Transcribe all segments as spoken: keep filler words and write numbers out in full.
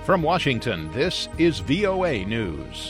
From Washington, this is V O A News.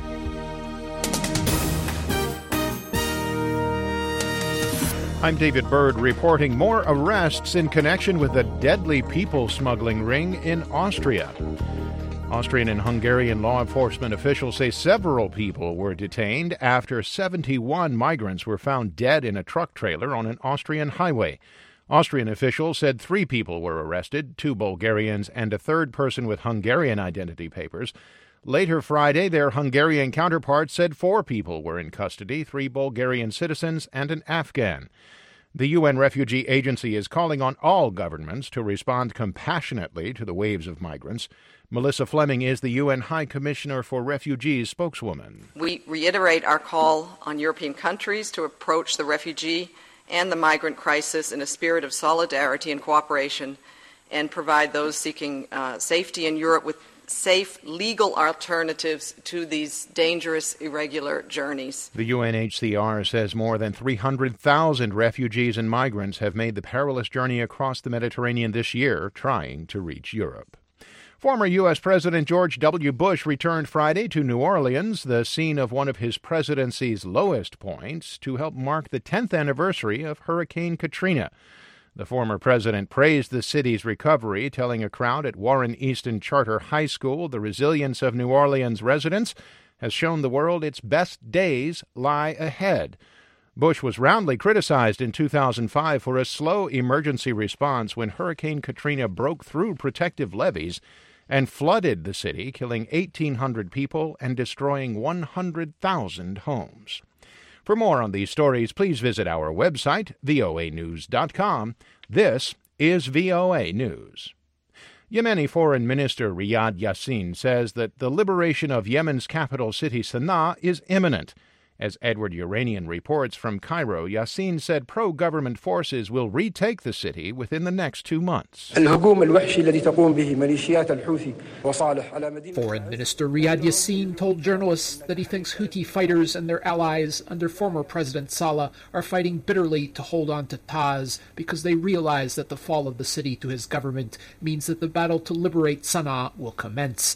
I'm David Byrd reporting more arrests in connection with the deadly people smuggling ring in Austria. Austrian and Hungarian law enforcement officials say several people were detained after seventy-one migrants were found dead in a truck trailer on an Austrian highway. Austrian officials said three people were arrested, two Bulgarians and a third person with Hungarian identity papers. Later Friday, their Hungarian counterparts said four people were in custody, three Bulgarian citizens and an Afghan. The U N Refugee Agency is calling on all governments to respond compassionately to the waves of migrants. Melissa Fleming is the U N High Commissioner for Refugees spokeswoman. We reiterate our call on European countries to approach the refugee and the migrant crisis in a spirit of solidarity and cooperation, and provide those seeking uh, safety in Europe with safe, legal alternatives to these dangerous, irregular journeys. The U N H C R says more than three hundred thousand refugees and migrants have made the perilous journey across the Mediterranean this year, trying to reach Europe. Former U S. President George W. Bush returned Friday to New Orleans, the scene of one of his presidency's lowest points, to help mark the tenth anniversary of Hurricane Katrina. The former president praised the city's recovery, telling a crowd at Warren Easton Charter High School the resilience of New Orleans residents has shown the world its best days lie ahead. Bush was roundly criticized in two thousand five for a slow emergency response when Hurricane Katrina broke through protective levees and flooded the city, killing eighteen hundred people and destroying one hundred thousand homes. For more on these stories, please visit our website, V O A news dot com. This is V O A News. Yemeni Foreign Minister Riyad Yassin says that the liberation of Yemen's capital city Sana'a is imminent. As Edward Uranian reports from Cairo, Yassin said pro-government forces will retake the city within the next two months. Foreign Minister Riyad Yassin told journalists that he thinks Houthi fighters and their allies under former President Saleh are fighting bitterly to hold on to Taz because they realize that the fall of the city to his government means that the battle to liberate Sana'a will commence.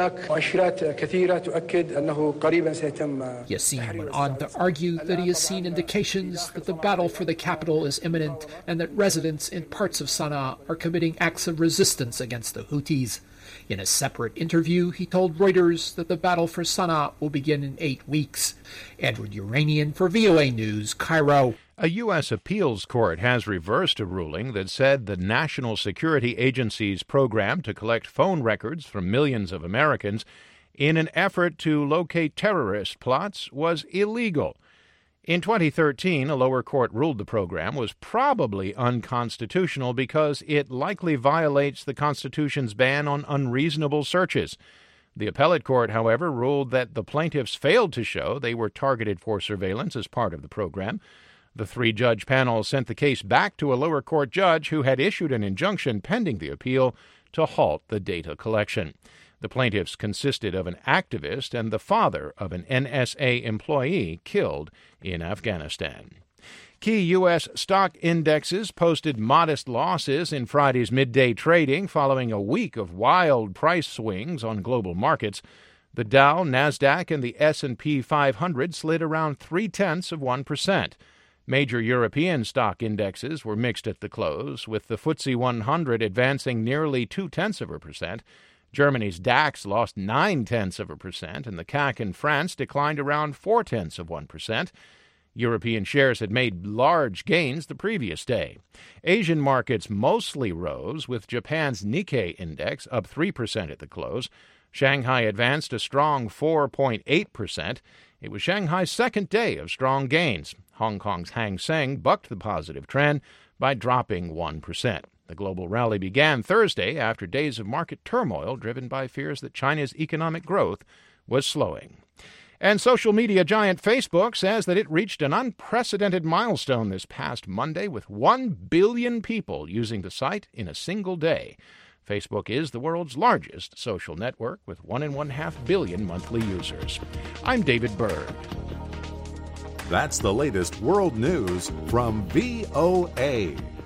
Yassin went on to argue that he has seen indications that the battle for the capital is imminent and that residents in parts of Sana'a are committing acts of resistance against the Houthis. In a separate interview, he told Reuters that the battle for Sana'a will begin in eight weeks. Edward Uranian for V O A News, Cairo. A U S appeals court has reversed a ruling that said the National Security Agency's program to collect phone records from millions of Americans in an effort to locate terrorist plots was illegal. In twenty thirteen, a lower court ruled the program was probably unconstitutional because it likely violates the Constitution's ban on unreasonable searches. The appellate court, however, ruled that the plaintiffs failed to show they were targeted for surveillance as part of the program. The three-judge panel sent the case back to a lower court judge who had issued an injunction pending the appeal to halt the data collection. The plaintiffs consisted of an activist and the father of an N S A employee killed in Afghanistan. Key U S stock indexes posted modest losses in Friday's midday trading following a week of wild price swings on global markets. The Dow, NASDAQ, and the S and P five hundred slid around three-tenths of one percent. Major European stock indexes were mixed at the close, with the F T S E one hundred advancing nearly two-tenths of a percent. Germany's DAX lost nine-tenths of a percent, and the C A C in France declined around four-tenths of one percent. European shares had made large gains the previous day. Asian markets mostly rose, with Japan's Nikkei index up three percent at the close. Shanghai advanced a strong four point eight percent. It was Shanghai's second day of strong gains. Hong Kong's Hang Seng bucked the positive trend by dropping one percent. The global rally began Thursday after days of market turmoil driven by fears that China's economic growth was slowing. And social media giant Facebook says that it reached an unprecedented milestone this past Monday with one billion people using the site in a single day. Facebook is the world's largest social network with one and one half billion monthly users. I'm David Byrd. That's the latest world news from V O A.